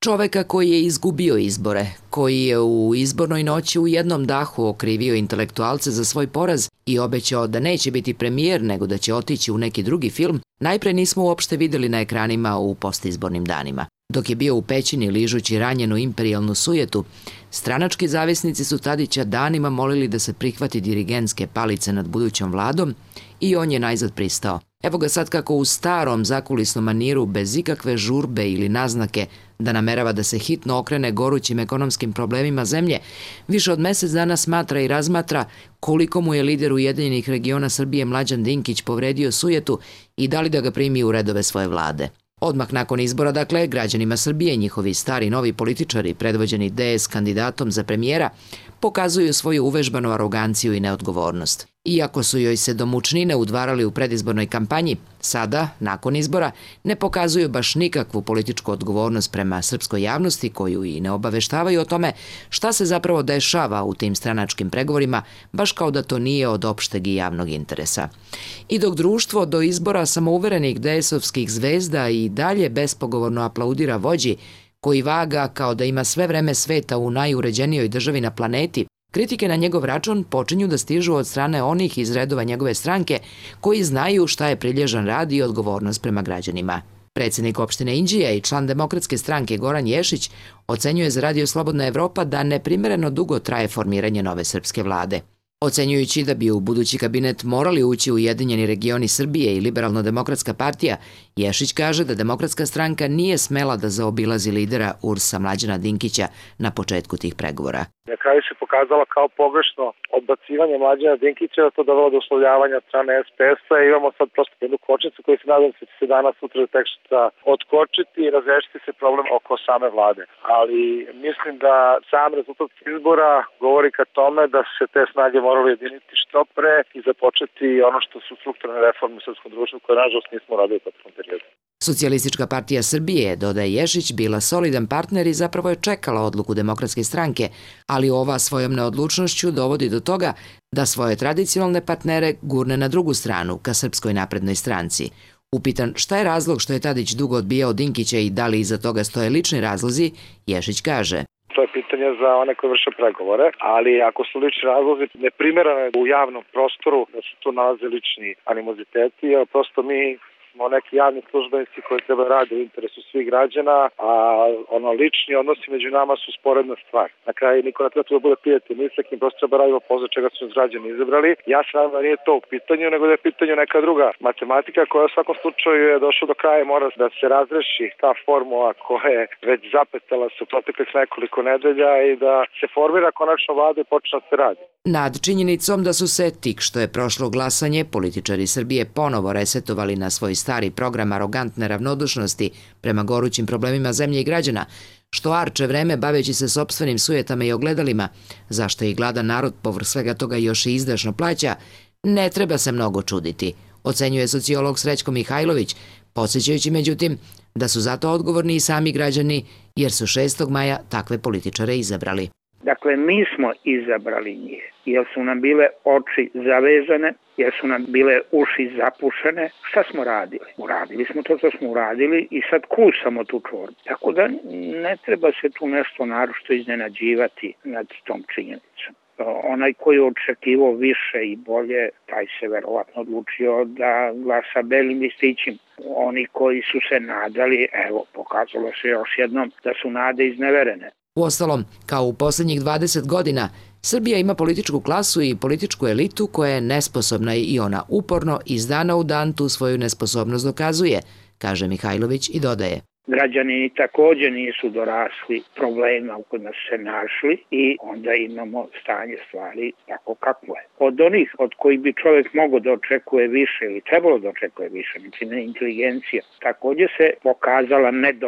Čoveka koji je izgubio izbore, koji je u izbornoj noći u jednom dahu okrivio intelektualce za svoj poraz i obećao da neće biti premijer nego da će otići u neki drugi film, najpre nismo uopšte videli na ekranima u postizbornim danima. Dok je bio u pećini ližući ranjenu imperijalnu sujetu, stranački zavisnici su Tadića danima molili da se prihvati dirigentske palice nad budućom vladom i on je najzad pristao. Evo ga sad kako u starom zakulisnom maniru, bez ikakve žurbe ili naznake da namerava da se hitno okrene gorućim ekonomskim problemima zemlje, više od mesec dana smatra i razmatra koliko mu je lider Ujedinjenih regiona Srbije Mlađan Dinkić povredio sujetu i da li da ga primi u redove svoje vlade. Odmah nakon izbora, dakle, građanima Srbije, njihovi stari novi političari, predvođeni DS kandidatom za premijera, pokazuju svoju uvežbanu aroganciju i neodgovornost. Iako su joj se do mučnine udvarali u predizbornoj kampanji, sada, nakon izbora, ne pokazuju baš nikakvu političku odgovornost prema srpskoj javnosti koju i ne obaveštavaju o tome šta se zapravo dešava u tim stranačkim pregovorima, baš kao da to nije od opšteg i javnog interesa. I dok društvo do izbora samouverenih DS-ovskih zvezda i dalje bespogovorno aplaudira vođi koji vaga kao da ima sve vreme sveta u najuređenijoj državi na planeti, kritike na njegov račun počinju da stižu od strane onih iz redova njegove stranke koji znaju šta je prilježan rad i odgovornost prema građanima. Predsjednik opštine Inđija i član Demokratske stranke Goran Ješić ocenjuje za Radio Slobodna Evropa da neprimereno dugo traje formiranje nove srpske vlade. Ocenjujući da bi u budući kabinet morali ući Ujedinjeni regioni Srbije i Liberalno-demokratska partija, Ješić kaže da Demokratska stranka nije smela da zaobilazi lidera URS-a Mlađana Dinkića na početku tih pregovora. Na kraju se pokazalo kao pogrešno odbacivanje Mlađana Dinkića, to dovelo do uslovljavanja od strane SPS-a i imamo sad prosto jednu kočnicu koju se nadam se će se danas sutra tek otkočiti i razrešiti se problem oko same vlade. Ali mislim da sam rezultat izbora govori ka tome da se te snage morali jediniti što pre i započeti ono što su strukturne reforme u srpskom društvu koje nažalost nismo radili u tom periodu. Socijalistička partija Srbije, dodaje Ješić, bila solidan partner i zapravo je čekala odluku Demokratske stranke, ali ova svojom neodlučnošću dovodi do toga da svoje tradicionalne partnere gurne na drugu stranu, ka Srpskoj naprednoj stranci. Upitan šta je razlog što je Tadić dugo odbijao Dinkića i da li iza toga stoje lični razlozi, Ješić kaže: To je pitanje za one koji vrše pregovore, ali ako su lični razlozi neprimerane u javnom prostoru, da se tu nalaze lični animoziteti, jer prosto mi smo neki javni službenici koji treba raditi u interesu svih građana, a lični odnosi među nama su sporedna stvar. Na kraju niko ne treba da bude prijatelj ni sa kim, prosto treba radimo posao čega su nas građani izabrali. Ja se nadam da nije to u pitanju, nego da je u pitanju neka druga matematika koja u svakom slučaju je došla do kraja i mora da se razreši ta formula koja je već zapetala se u proteklih nekoliko nedelja i da se formira konačno vlada i počne da se radi. Nad činjenicom da su se, tik što je prošlo glasanje, političari Srbije ponovo resetovali na svoj stari program arogantne ravnodušnosti prema gorućim problemima zemlje i građana, što arče vreme baveći se sopstvenim sujetama i ogledalima, zašto i gladan narod povrh svega toga još i izdašno plaća, ne treba se mnogo čuditi, ocenjuje sociolog Srećko Mihajlović, podsjećajući međutim da su zato odgovorni i sami građani, jer su 6. maja takve političare izabrali. Dakle, mi smo izabrali njih, jer su nam bile oči zavezane, jer su nam bile uši zapušene. Šta smo radili? Uradili smo to što smo uradili i sad kušamo tu čorbu. Tako da ne treba se tu nešto naročito iznenađivati nad tom činjenicom. Onaj koji je očekivao više i bolje, taj se verovatno odlučio da glasa belim listićima. Oni koji su se nadali, evo, pokazalo se još jednom da su nade izneverene. Uostalom, kao u posljednjih 20 godina, Srbija ima političku klasu i političku elitu koja je nesposobna i ona uporno iz dana u dan tu svoju nesposobnost dokazuje, kaže Mihajlović i dodaje: Građani također nisu dorasli problema u kojima su se našli i onda imamo stanje stvari tako kako je. Od onih od kojih bi čovjek mogao da očekuje više ili trebalo da očekuje više, znači inteligencija, također se pokazala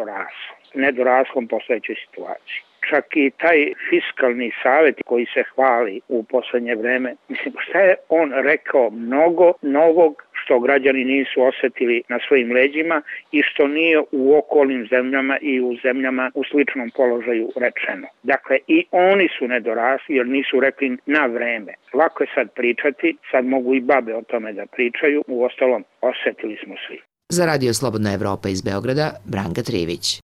nedoraslom postojećoj situaciji. Čak i taj fiskalni savjet koji se hvali u poslednje vreme, mislim, šta je on rekao mnogo novog što građani nisu osetili na svojim leđima i što nije u okolnim zemljama i u zemljama u sličnom položaju rečeno. Dakle, i oni su nedorasli jer nisu rekli na vreme. Lako je sad pričati, sad mogu i babe o tome da pričaju, uostalom osetili smo svi. Za Radio Slobodna Evropa iz Beograda, Branka Trivić.